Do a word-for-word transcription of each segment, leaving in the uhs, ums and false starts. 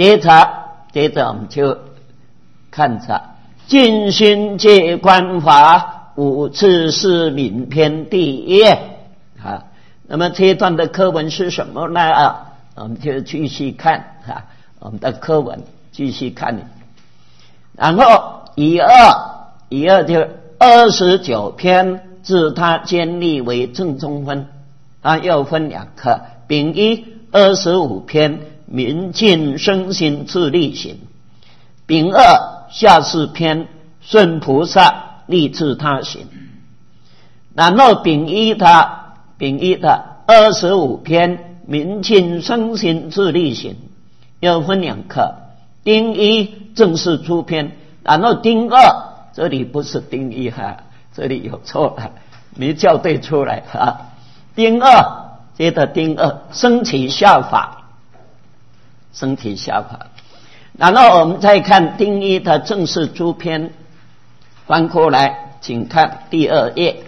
接着，接着我们就看着尽心戒观法五次是名篇第一啊。那么这一段的课文是什么呢？啊，我们就继续看啊，我们的课文继续看。然后一二一二就二十九篇，自他建立为正中分啊，又分两课。丙一二十五篇，明尽身心自力行。丙二下士篇，顺菩萨立自他行。然后丙一的丙一的二十五篇，明尽身心自力行，又分两课。丁一正式出篇，然后丁二这里不是丁一哈，这里有错了，没校对出来啊。丁二接着丁二升起效法，升起效法。然后我们再看丁一的正式出篇，翻过来，请看第二页。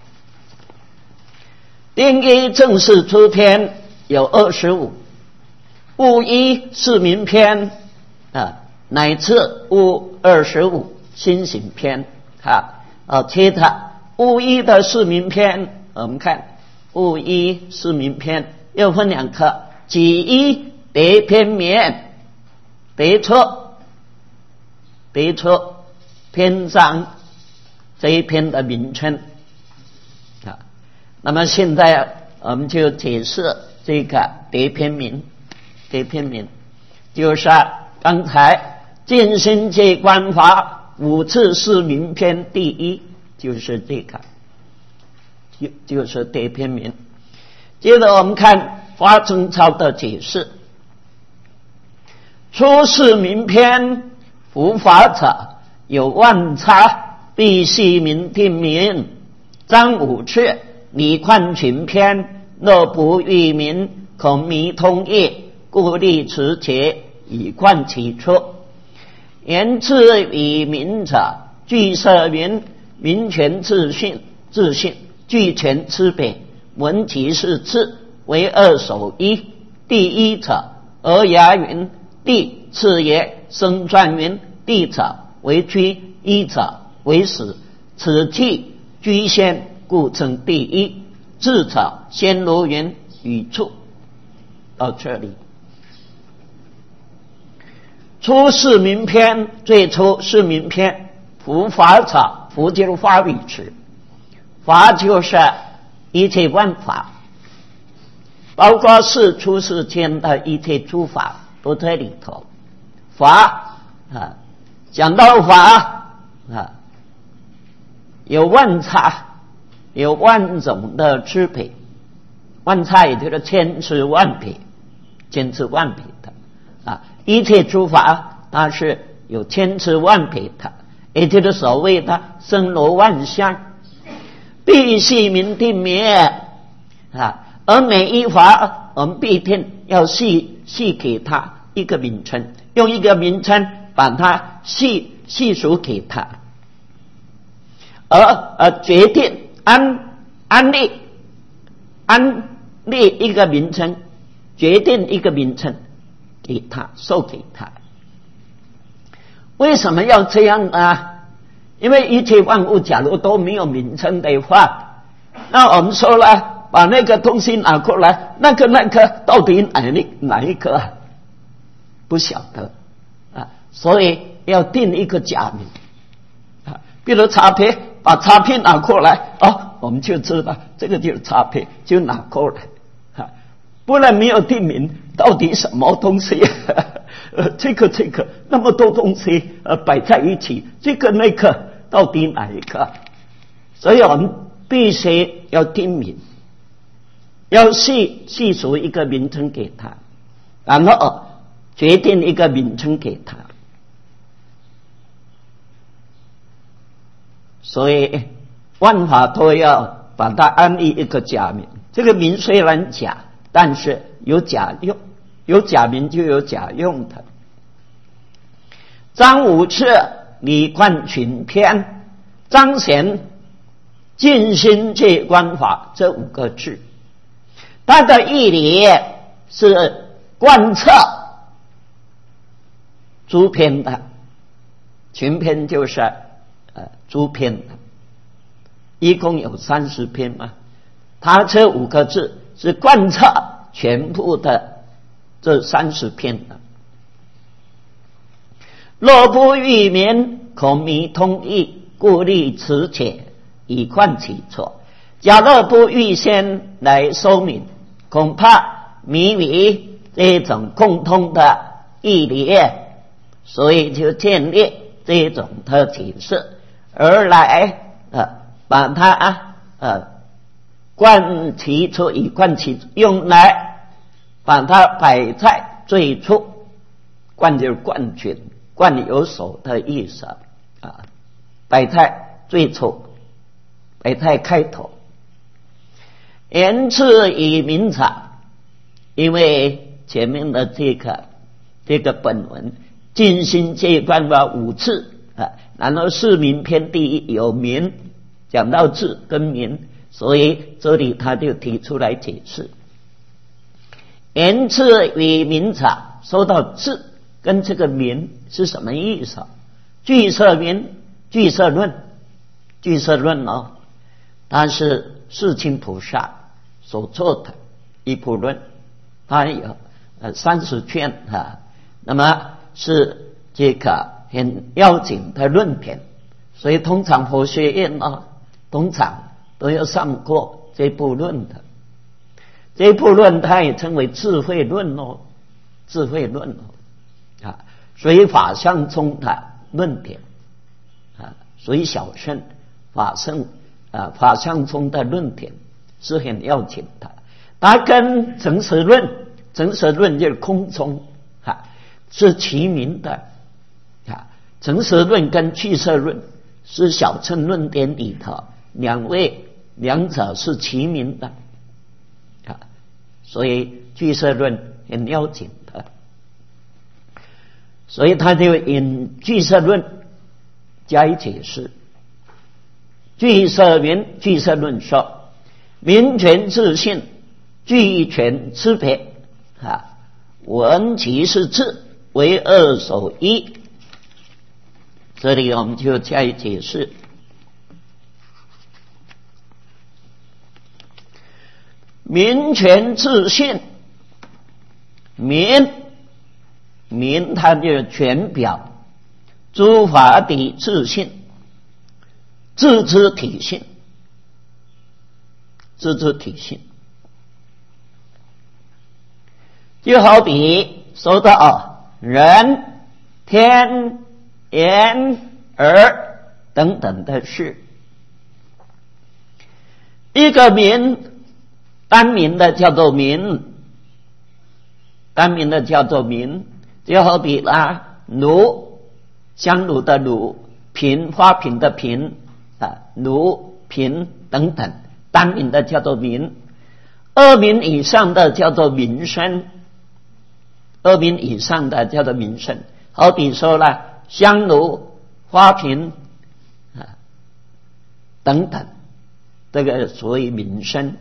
丁一正式出篇有二十五，戊一市民篇啊，乃至戊二十五新行篇啊。啊，接着戊一的市民篇，我们看戊一市民篇又分两课，己一得篇免，得出得出篇章这一篇的名称啊。那么现在我们就解释这个得篇名，得篇名就是刚才尽心戒观法五次是名篇第一，就是这个，就就是得篇名。接着我们看华宗操的解释，出世名篇，无法者有万差，必系名定名。张五次理贯群篇，若不喻名，恐迷通义，故立持节以贯其出。言次与名者，具色名，名权自信，自信具权之别，文即是次，为二首一。第一者，而牙云；第次也，生传云；第者为居，一者为始。此即居先，故称第一。智者先如云语处。到这里，出世名篇，最初是名篇。佛法者，佛就是法语词，法就是一切万法，包括世出世间的一切诸法都在里头。法啊，讲到法啊，有万差，有万种的支配，万差也就是千差万别，千差万别的啊，一切诸法它是有千差万别的，也就是所谓的森罗万象，必系名定名啊。而每一法我们必定要细细给它一个名称，用一个名称把它细细数给它，而而决定安安立安立一个名称，决定一个名称给他，授给他。为什么要这样呢？因为一切万物假如都没有名称的话，那我们说了，把那个东西拿过来，那个那个到底哪一哪一个啊？不晓得啊，所以要定一个假名啊。比如茶杯，把茶杯拿过来啊，我们就知道这个就是茶杯，就拿过来啊。不然没有定名，到底什么东西？呃，这个这个那么多东西呃摆在一起，这个那个到底哪一个？所以我们必须要定名，要细细数一个名称给他，然后决定一个名称给他。所以万法都要把它安立一个假名，这个名虽然假，但是有假用，有假名就有假用的。张五次理贯群篇，彰显尽心戒观法这五个字，它的义理是贯彻诸篇的，群篇就是呃诸篇的，一共有三十篇嘛。他这五个字是贯彻全部的这三十篇的。若不欲民，恐迷通义，故立此且，以贯其错。假若不预先来说明，恐怕迷于这种共通的义理，所以就建立这种的解释，而来呃把它啊呃贯其出，以贯其用来把它摆在最初，贯就是贯全，贯有所的意思啊，摆在最初，摆在开头。言辞以明察，因为前面的这个这个本文尽心这段话五次啊，然后是民篇第一有民，讲到字跟民，所以这里他就提出来解释。言辞与明察，说到字跟这个民是什么意思？俱舍民，俱舍论，俱舍论哦，它是世亲菩萨所做的一部论，它有呃三十卷啊，那么是这个很要紧的论点，所以通常佛学院啊，通常都要上过这部论的。这部论它也称为智慧论哦，智慧论哦啊，所以法相宗的论点啊，所以小乘法圣啊法相宗的论点是很要紧的。它跟诚实论，诚实论就是空中啊是齐名的啊，诚实论跟俱舍论是小乘论点里头两位两者是齐名的啊，所以俱舍论很要紧的，所以他就引俱舍论加以解释。俱舍民，俱舍论说，民权自信，俱权吃别啊，闻其是智，为二守一。这里我们就加以解释。民权自信，民民它就是权表，诸法的自信，自知体性，自知体性，就好比说到人、天、言、耳等等的事，一个民单名的叫做民，单名的叫做民，就好比啦，炉香炉的炉，瓶花瓶的瓶啊，炉瓶等等，单名的叫做民。二名以上的叫做民生，二名以上的叫做民生。好比说啦，香炉、花瓶啊等等，这个属于民生。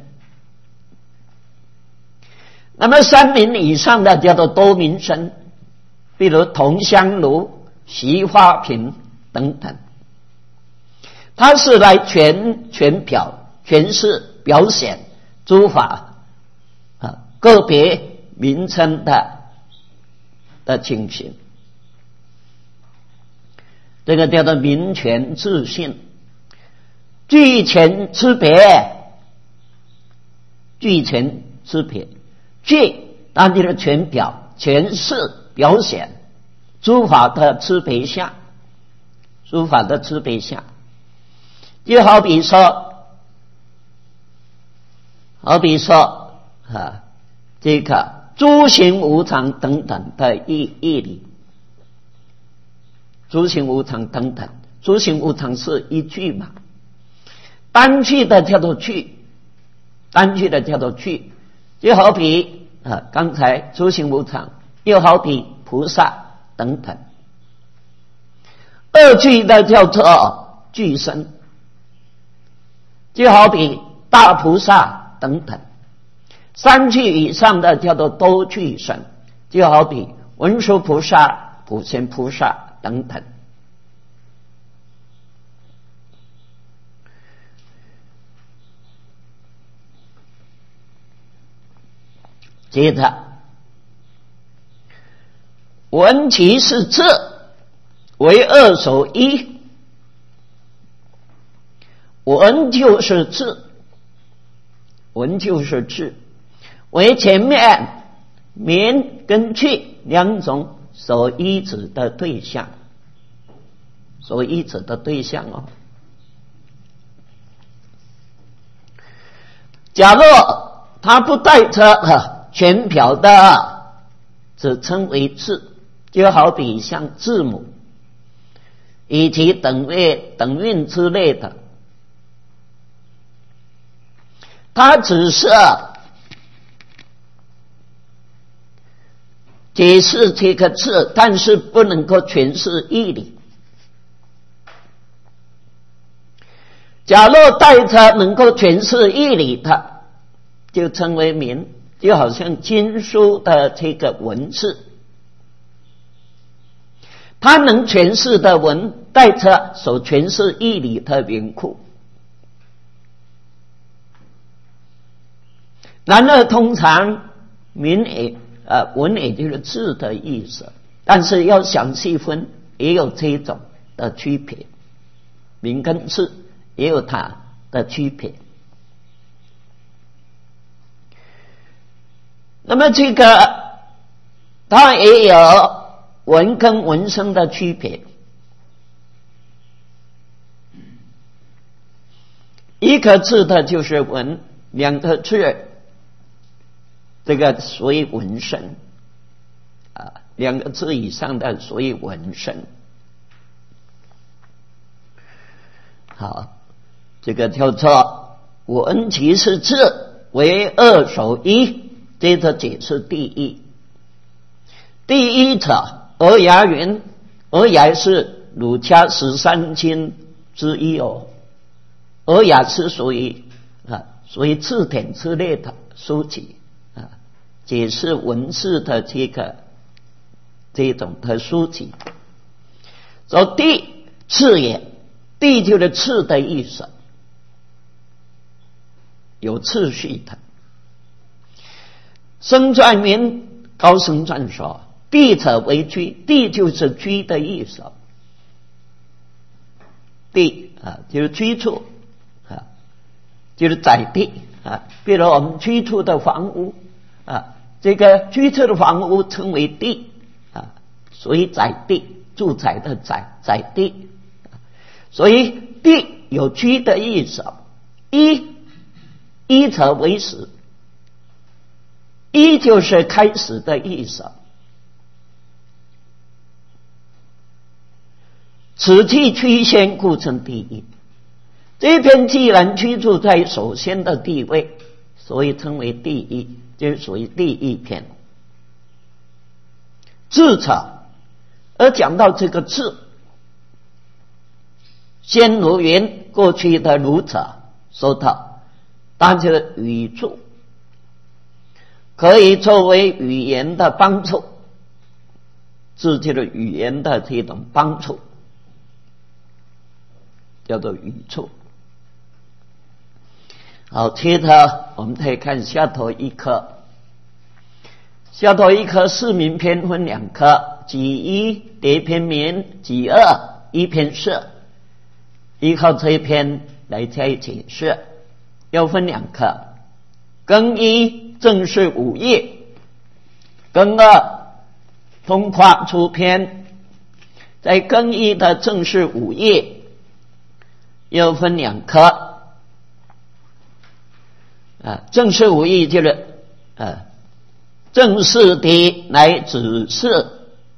那么三名以上的叫做多民生，比如铜香炉、席花瓶等等，它是来全全表诠释表现诸法啊个别名称的的情形，这个叫做民权自信。俱权吃别，俱权吃别，俱当地的全表诠释表现诸法的吃别相，诸法的吃别相，就好比说，好比说啊，这个诸行无常等等的义义理，诸行无常等等，诸行无常是一句嘛，单句的叫做句，单句的叫做句，就好比啊，刚才诸行无常，又好比菩萨等等。二句的叫做具身，就好比大菩萨等等。三句以上的叫做多具身，就好比文殊菩萨普贤菩萨等等。接着，闻其是智，为二手一。闻就是智，闻就是智，为前面名跟去两种所依止的对象，所依止的对象哦。假若他不带着全瓢的，只称为字，就好比像字母以及等位等韵之类的，它只是解释这个字，但是不能够诠释义理。假若带着能够诠释义理的，就称为名，就好像经书的这个文字，它能诠释的文带着所诠释义理的名库。然而通常名也呃文也就是字的意思，但是要详细分也有这种的区别，名跟字也有它的区别。那么这个它也有文跟文声的区别，一个字的就是文，两个字这个属于文声啊，两个字以上的属于文声。好，这个叫做闻其是字，为二手一。接着解释第一。第一者，尔雅云，尔雅是儒家十三经之一哦。尔雅是属于啊，属于字典之类的书籍啊，解释文字的这个这种的书籍。说第次也，第就是次的意思，有次序的。僧传名高僧传说，地者为居，地就是居的意思，地啊就是居处啊，就是宅地啊。比如我们居住的房屋啊，这个居住的房屋称为地啊，所以宅地，住宅的宅，宅地。所以地有居的意思，一一者为始。一就是开始的意思，此即居先，故称第一。这篇既然居住在首先的地位，所以称为第一，就是属于第一篇。智者，而讲到这个智，先儒云，过去的儒者说到，它就是语助，可以作为语言的帮助，智就是语言的这种帮助，叫做语助。好，接着我们再看下头一课。下头一课四名篇分两课，己一叠篇名，己二一篇释。依靠这一篇来加以解释，要分两课。庚一正是五业，庚二通夸出篇。在庚一的正是五业要分两科啊，正是五业就是啊正式的来指示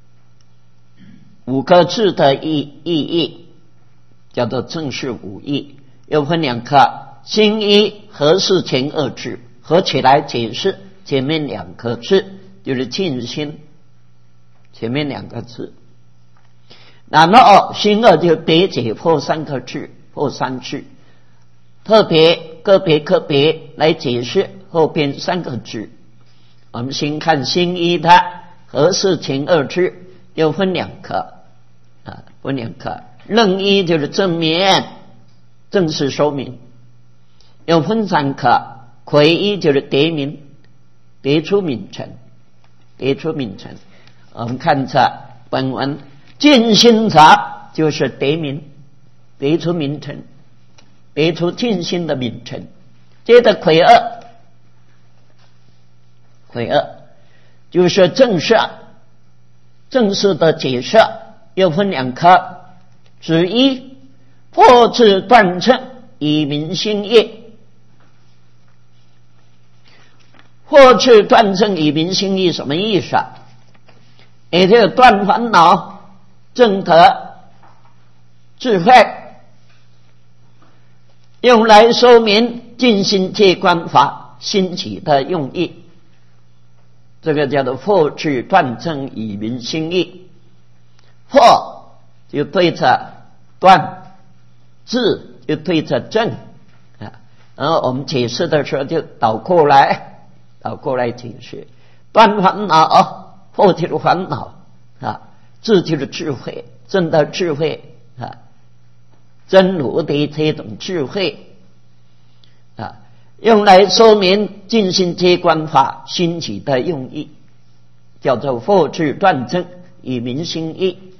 五个字的意意义，叫做正式五义。又分两科，新一合适前二字，合起来解释前面两个字，就是尽心前面两个字。然后新二就别解破三个字，破三字，特别个别个别来解释后边三个字。我们先看新一的合适前二字， 又分两科啊，分两科。任一就是正面，正式说明。又分三科，魁一就是别名，别出名称，别出名称。我们看这本文，尽心者就是别名，别出名称，别出尽心的名称。接着魁二，魁二就是正式，正式的解释，又分两科。子一，破斥断称，以明心意。破斥断称，以明心意什么意思啊？也就是断烦恼，证得智慧，用来说明尽心戒观法兴起的用意。这个叫做破斥断证，以明心意。破就对着断，治就对着正啊。然后我们解释的时候就倒过来，倒过来解释。断烦恼，破就是烦恼啊，治就是智慧，证得智慧啊，真如的这种智慧啊，用来说明尽心戒观法兴起的用意，叫做破斥断证，以明心意。